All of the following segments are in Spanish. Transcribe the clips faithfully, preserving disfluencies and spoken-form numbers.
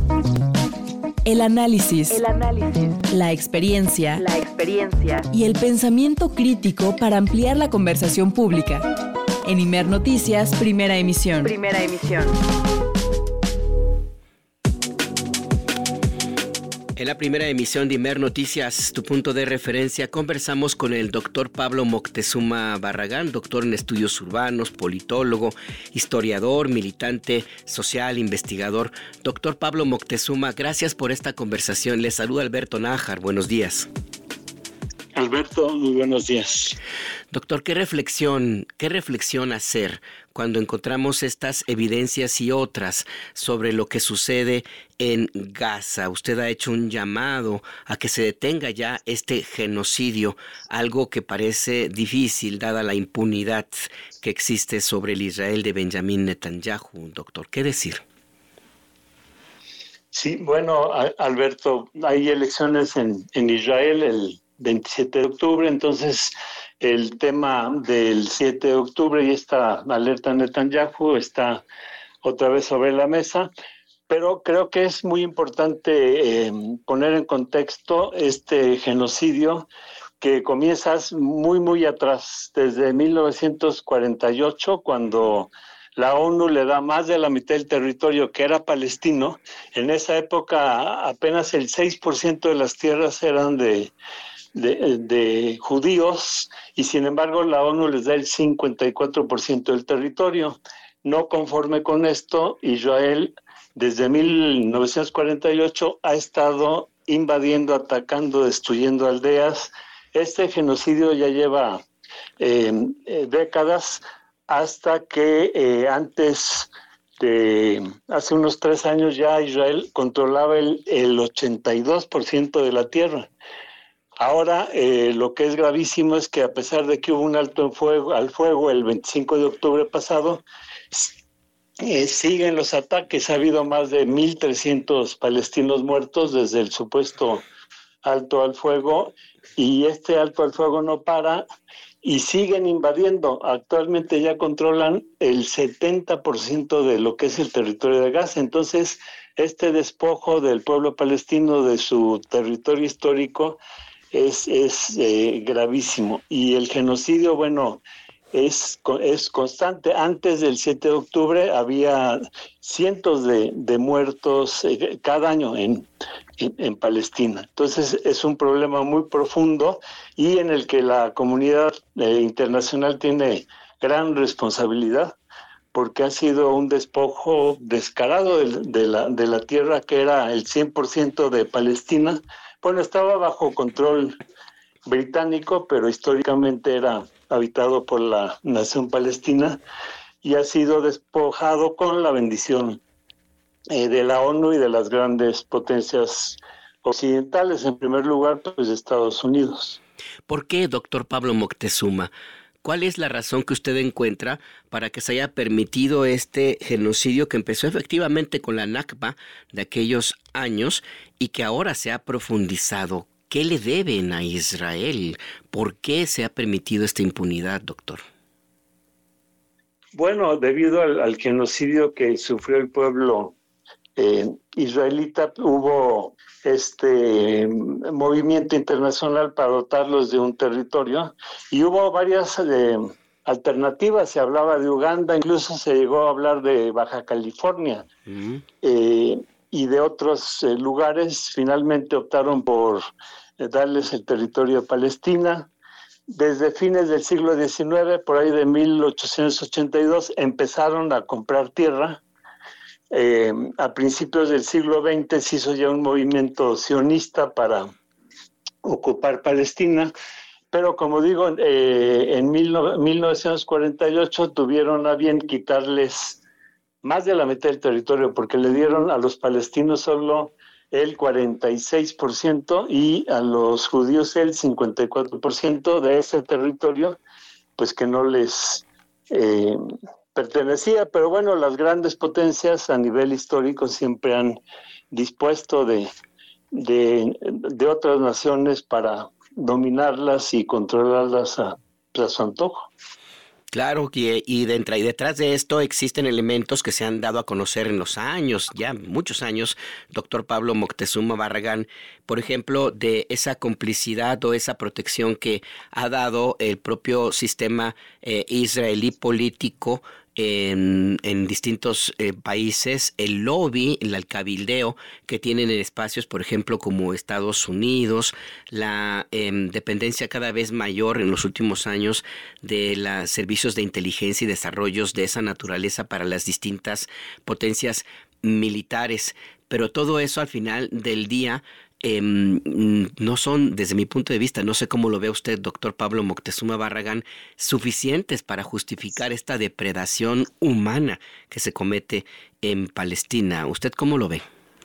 El análisis, El análisis, la experiencia, la experiencia y el pensamiento crítico para ampliar la conversación pública. En Imer Noticias, primera emisión. Primera emisión. En la primera emisión de Imer Noticias, tu punto de referencia, conversamos con el doctor Pablo Moctezuma Barragán, doctor en estudios urbanos, politólogo, historiador, militante social, investigador. Doctor Pablo Moctezuma, gracias por esta conversación. Le saluda Alberto Nájar. Buenos días. Alberto, muy buenos días. Doctor, ¿qué reflexión, qué reflexión hacer cuando encontramos estas evidencias y otras sobre lo que sucede en Gaza? Usted ha hecho un llamado a que se detenga ya este genocidio, algo que parece difícil dada la impunidad que existe sobre el Israel de Benjamín Netanyahu. Doctor, ¿qué decir? Sí, bueno, Alberto, hay elecciones en, en Israel el veintisiete de octubre, entonces el tema del siete de octubre y esta alerta Netanyahu está otra vez sobre la mesa, pero creo que es muy importante eh, poner en contexto este genocidio que comienza muy, muy atrás, desde mil novecientos cuarenta y ocho, cuando la ONU le da más de la mitad del territorio que era palestino. En esa época apenas el seis por ciento de las tierras eran de De, de judíos, y sin embargo la ONU les da el cincuenta y cuatro por ciento del territorio. No conforme con esto, Israel desde mil novecientos cuarenta y ocho ha estado invadiendo, atacando, destruyendo aldeas. Este genocidio ya lleva eh, eh, décadas, hasta que eh, antes de hace unos tres años ya Israel controlaba el, el ochenta y dos por ciento de la tierra. Ahora, eh, lo que es gravísimo es que a pesar de que hubo un alto en fuego, al fuego el veinticinco de octubre pasado, eh, siguen los ataques. Ha habido más de mil trescientos palestinos muertos desde el supuesto alto al fuego, y este alto al fuego no para y siguen invadiendo. Actualmente ya controlan el setenta por ciento de lo que es el territorio de Gaza. Entonces, este despojo del pueblo palestino de su territorio histórico es, es eh, gravísimo. Y el genocidio, bueno, es, es constante. Antes del siete de octubre había cientos de, de muertos eh, cada año en, en, en Palestina. Entonces es un problema muy profundo y en el que la comunidad eh, internacional tiene gran responsabilidad, porque ha sido un despojo descarado de, de, la, de la tierra que era el cien por ciento de Palestina. Bueno, estaba bajo control británico, pero históricamente era habitado por la nación palestina y ha sido despojado con la bendición eh, de la ONU y de las grandes potencias occidentales, en primer lugar, pues Estados Unidos. ¿Por qué, doctor Pablo Moctezuma? ¿Cuál es la razón que usted encuentra para que se haya permitido este genocidio que empezó efectivamente con la Nakba de aquellos años y que ahora se ha profundizado? ¿Qué le deben a Israel? ¿Por qué se ha permitido esta impunidad, doctor? Bueno, debido al, al genocidio que sufrió el pueblo eh, israelita, hubo este movimiento internacional para dotarlos de un territorio y hubo varias eh, alternativas. Se hablaba de Uganda, incluso se llegó a hablar de Baja California uh-huh. eh, y de otros eh, lugares. Finalmente optaron por eh, darles el territorio a Palestina. Desde fines del siglo diecinueve, por ahí de mil ochocientos ochenta y dos, empezaron a comprar tierra. Eh, a principios del siglo veinte se hizo ya un movimiento sionista para ocupar Palestina, pero como digo, eh, en mil novecientos cuarenta y ocho tuvieron a bien quitarles más de la mitad del territorio, porque le dieron a los palestinos solo el cuarenta y seis por ciento y a los judíos el cincuenta y cuatro por ciento de ese territorio, pues que no les eh, pertenecía. Pero bueno, las grandes potencias a nivel histórico siempre han dispuesto de, de, de otras naciones para dominarlas y controlarlas a, a su antojo. Claro, y, y, de, y detrás de esto existen elementos que se han dado a conocer en los años, ya muchos años, doctor Pablo Moctezuma Barragán, por ejemplo, de esa complicidad o esa protección que ha dado el propio sistema eh, israelí político En, en distintos eh, países, el lobby, el cabildeo que tienen en espacios, por ejemplo, como Estados Unidos, la eh, dependencia cada vez mayor en los últimos años de los servicios de inteligencia y desarrollos de esa naturaleza para las distintas potencias militares. Pero todo eso al final del día Eh, no son, desde mi punto de vista, no sé cómo lo ve usted, doctor Pablo Moctezuma Barragán, suficientes para justificar esta depredación humana que se comete en Palestina. ¿Usted cómo lo ve?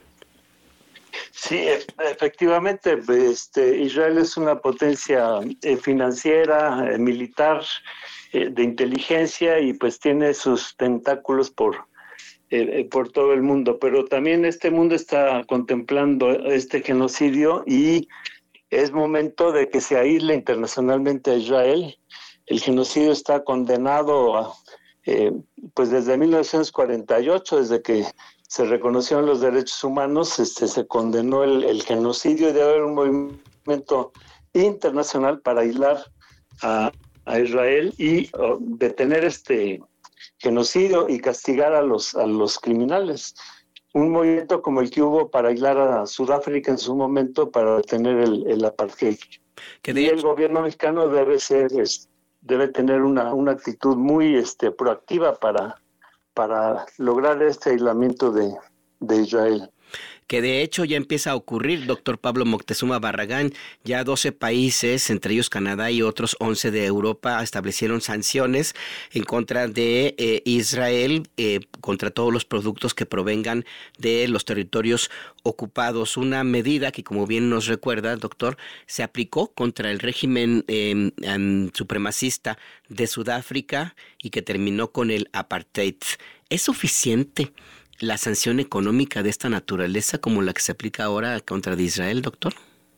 Sí, efectivamente, este, Israel es una potencia eh, financiera, eh, militar, eh, de inteligencia, y pues tiene sus tentáculos por Eh, por todo el mundo, pero también este mundo está contemplando este genocidio y es momento de que se aísle internacionalmente a Israel. El genocidio está condenado a, eh, pues desde mil novecientos cuarenta y ocho, desde que se reconocieron los derechos humanos, este, se condenó el, el genocidio, y debe haber un movimiento internacional para aislar a, a Israel y oh, detener este genocidio y castigar a los a los criminales. Un movimiento como el que hubo para aislar a Sudáfrica en su momento, para detener el, el apartheid. Que y el gobierno mexicano debe ser es, debe tener una, una actitud muy este, proactiva para, para lograr este aislamiento de, de Israel. Que de hecho ya empieza a ocurrir, doctor Pablo Moctezuma Barragán. Ya doce países, entre ellos Canadá y otros once de Europa, establecieron sanciones en contra de eh, Israel, eh, contra todos los productos que provengan de los territorios ocupados. Una medida que, como bien nos recuerda, doctor, se aplicó contra el régimen eh, um, supremacista de Sudáfrica y que terminó con el apartheid. ¿Es suficiente la sanción económica de esta naturaleza como la que se aplica ahora contra de Israel, doctor?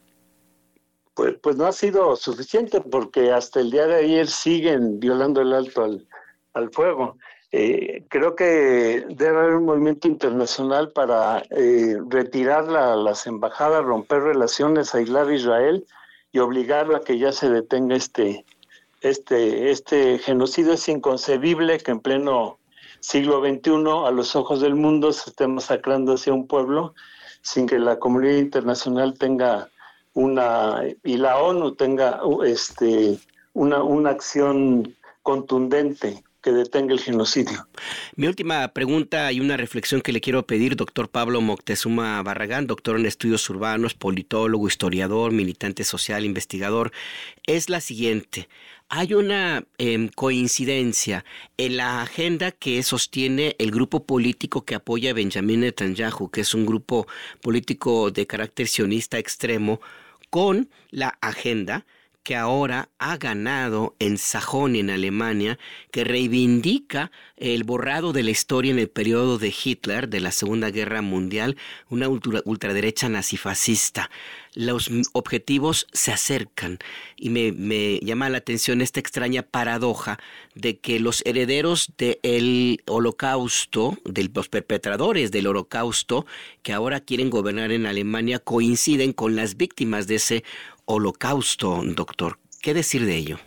Pues, pues no ha sido suficiente, porque hasta el día de ayer siguen violando el alto al, al fuego. Eh, creo que debe haber un movimiento internacional para eh, retirar la, las embajadas, romper relaciones, aislar a Israel y obligarlo a que ya se detenga este, este, este genocidio. Es inconcebible que en pleno siglo veintiuno, a los ojos del mundo, se esté masacrando hacia un pueblo sin que la comunidad internacional tenga una, y la ONU tenga este, una, una acción contundente que detenga el genocidio. Mi última pregunta y una reflexión que le quiero pedir, doctor Pablo Moctezuma Barragán, doctor en estudios urbanos, politólogo, historiador, militante social, investigador, es la siguiente. Hay una eh, coincidencia en la agenda que sostiene el grupo político que apoya a Benjamín Netanyahu, que es un grupo político de carácter sionista extremo, con la agenda que ahora ha ganado en Sajonia, en Alemania, que reivindica el borrado de la historia en el periodo de Hitler, de la Segunda Guerra Mundial, una ultra, ultraderecha nazifascista. Los objetivos se acercan y me, me llama la atención esta extraña paradoja de que los herederos del Holocausto, de los perpetradores del Holocausto, que ahora quieren gobernar en Alemania, coinciden con las víctimas de ese Holocausto, doctor. ¿Qué decir de ello?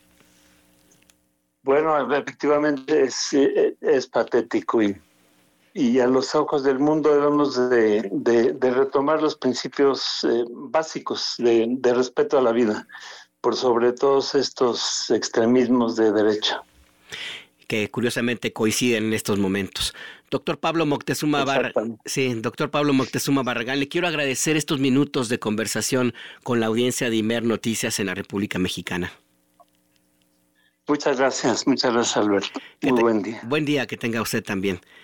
Bueno, efectivamente es, es patético y, y a los ojos del mundo debemos de, de, de retomar los principios eh, básicos de, de respeto a la vida, por sobre todos estos extremismos de derecha. Que curiosamente coinciden en estos momentos. Doctor Pablo Moctezuma Barragán, sí, doctor Pablo Moctezuma Barragán, le quiero agradecer estos minutos de conversación con la audiencia de Imer Noticias en la República Mexicana. Muchas gracias, muchas gracias, Alberto. Muy te, buen día. Buen día, que tenga usted también.